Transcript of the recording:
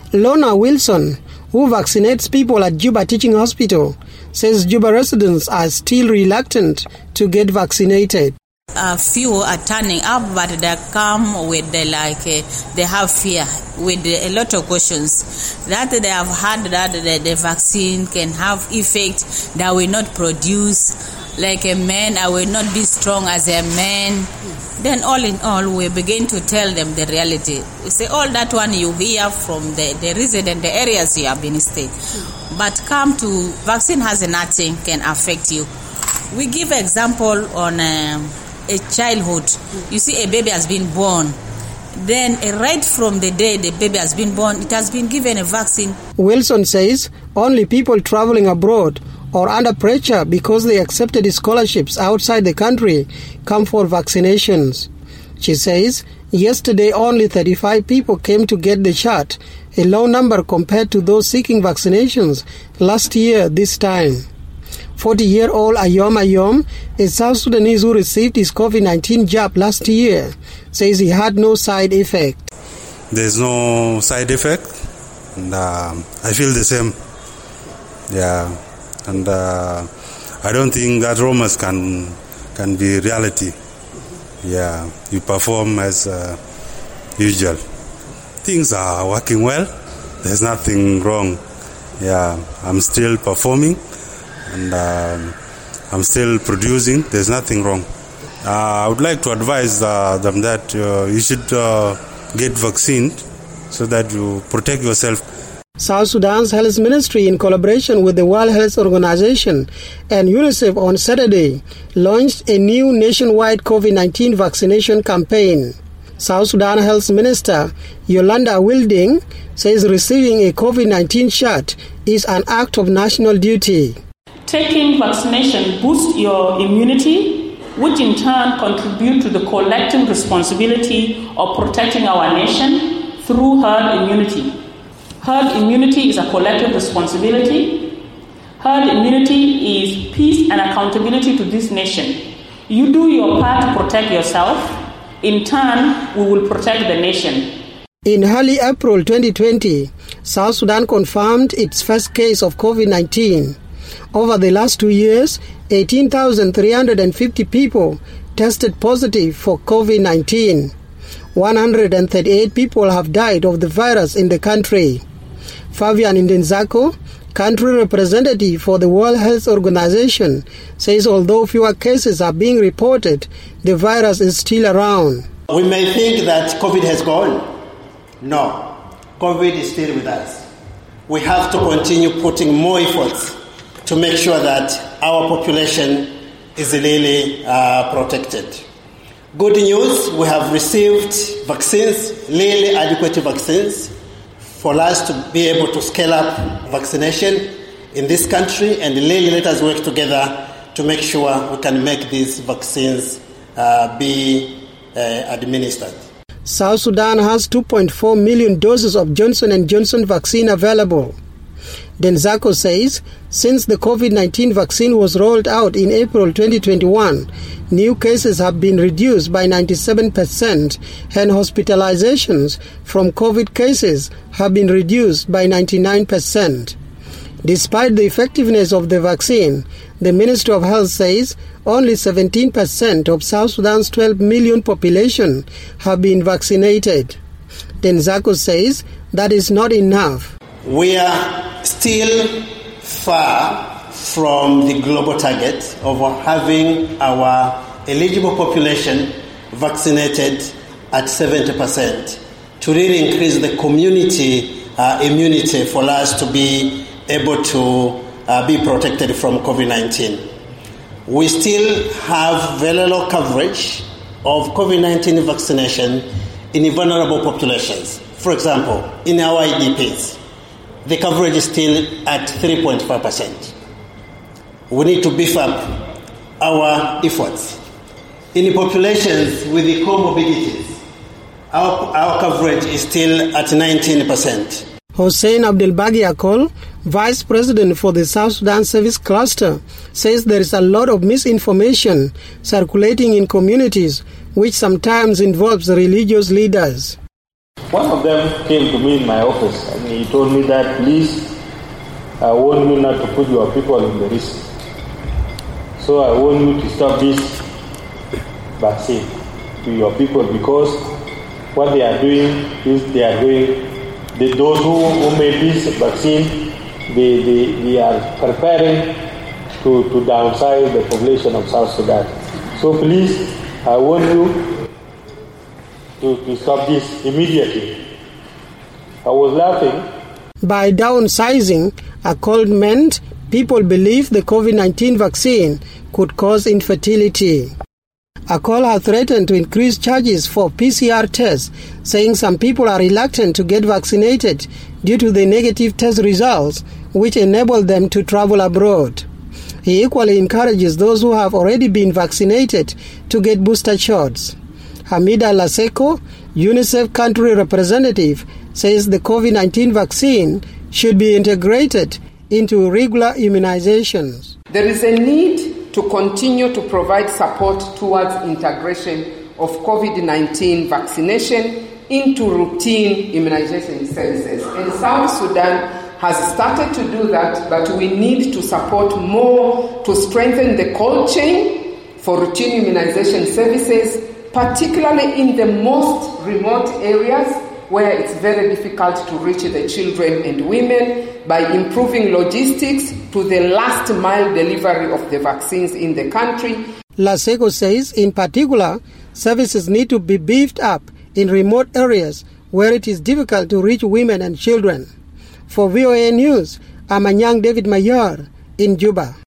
Lorna Wilson, who vaccinates people at Juba Teaching Hospital, says Juba residents are still reluctant to get vaccinated. A few are turning up, but they come with they have fear, with a lot of questions that they have heard that the vaccine can have effect that will not produce like a man. I will not be strong as a man. Then all in all, we begin to tell them the reality. We say all that one you hear from the resident, the areas you have been staying. But come to vaccine has nothing can affect you. We give example on a childhood. You see, a baby has been born. Then right from the day the baby has been born, it has been given a vaccine. Wilson says only people traveling abroad or under pressure because they accepted scholarships outside the country come for vaccinations. She says yesterday only 35 people came to get the shot, a low number compared to those seeking vaccinations last year this time. 40-year-old Ayom, a South Sudanese who received his COVID-19 jab last year, says he had no side effect. There's no side effect, and I feel the same. Yeah, and I don't think that rumors can be reality. Yeah, you perform as usual. Things are working well. There's nothing wrong. Yeah, I'm still performing. And I'm still producing. There's nothing wrong. I would like to advise them that you should get vaccinated so that you protect yourself. South Sudan's Health Ministry, in collaboration with the World Health Organization and UNICEF on Saturday, launched a new nationwide COVID-19 vaccination campaign. South Sudan Health Minister Yolanda Wilding says receiving a COVID-19 shot is an act of national duty. Taking vaccination boosts your immunity, which in turn contribute to the collective responsibility of protecting our nation through herd immunity. Herd immunity is a collective responsibility. Herd immunity is peace and accountability to this nation. You do your part to protect yourself. In turn, we will protect the nation. In early April 2020, South Sudan confirmed its first case of COVID-19. Over the last 2 years, 18,350 people tested positive for COVID-19. 138 people have died of the virus in the country. Fabian Ndenzako, country representative for the World Health Organization, says although fewer cases are being reported, the virus is still around. We may think that COVID has gone. No, COVID is still with us. We have to continue putting more efforts to make sure that our population is really protected. Good news, we have received vaccines, really adequate vaccines, for us to be able to scale up vaccination in this country, and really let us work together to make sure we can make these vaccines be administered. South Sudan has 2.4 million doses of Johnson & Johnson vaccine available. Ndenzako says since the COVID-19 vaccine was rolled out in April 2021, new cases have been reduced by 97% and hospitalizations from COVID cases have been reduced by 99%. Despite the effectiveness of the vaccine, the Ministry of Health says only 17% of South Sudan's 12 million population have been vaccinated. Ndenzako says that is not enough. We are still far from the global target of having our eligible population vaccinated at 70% to really increase the community immunity for us to be able to be protected from COVID-19. We still have very low coverage of COVID-19 vaccination in vulnerable populations. For example, in our IDPs, the coverage is still at 3.5%. We need to beef up our efforts. In populations with the comorbidities, our coverage is still at 19%. Hossein Abdelbagi Akol, Vice President for the South Sudan Service Cluster, says there is a lot of misinformation circulating in communities, which sometimes involves religious leaders. One of them came to me in my office and he told me that, please, I want you not to put your people in the risk. So I want you to stop this vaccine to your people, because what they are doing is those who made this vaccine, they are preparing to downsize the population of South Sudan. So please, I want you to stop this immediately. I was laughing. By downsizing, Akol meant people believe the COVID-19 vaccine could cause infertility. Akol has threatened to increase charges for PCR tests, saying some people are reluctant to get vaccinated due to the negative test results, which enable them to travel abroad. He equally encourages those who have already been vaccinated to get booster shots. Hamida Laseko, UNICEF country representative, says the COVID-19 vaccine should be integrated into regular immunizations. There is a need to continue to provide support towards integration of COVID-19 vaccination into routine immunization services. And South Sudan has started to do that, but we need to support more to strengthen the cold chain for routine immunization services, particularly in the most remote areas where it's very difficult to reach the children and women, by improving logistics to the last mile delivery of the vaccines in the country. Laseko says, in particular, services need to be beefed up in remote areas where it is difficult to reach women and children. For VOA News, I'm Anyang David Mayor in Juba.